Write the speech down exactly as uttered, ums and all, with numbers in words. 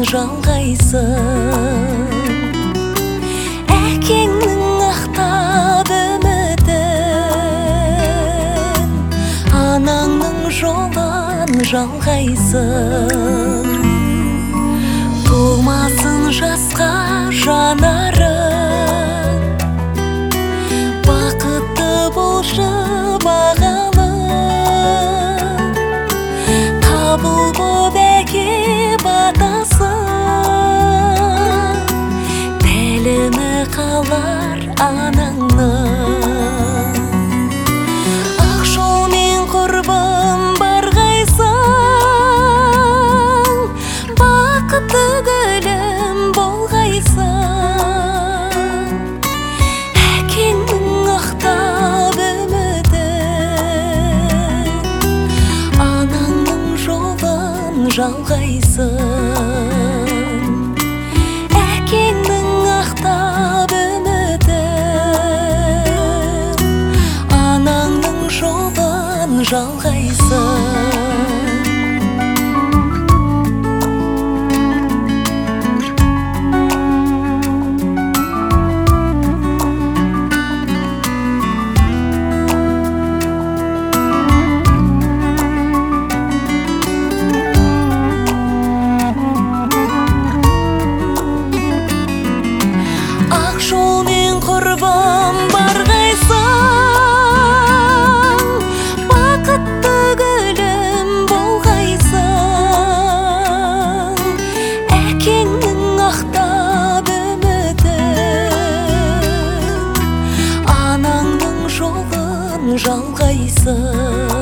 жалғайсың. Әкеңнің ақтап үмітін, анаңның жолын жалғайсың. Толмасын жасқа жанарың, бақытты болшы бағалы, табыл боп әке батасы, тәлімі қалар анаңның. Ақ жолмен құрбым барғайсың, бақытты гүлім болғайсың. Әкеңнің ақтап үмітін, анаңның жолын жалғайсың. Әкеңнің ақтап үмітін, анаңның жолын жалғайсың. Жолмен құрбым барғайсың, бақытты гүлім болғайсың. Әкеңнің ақтап үмітін, анаңның жолын жалғайсың.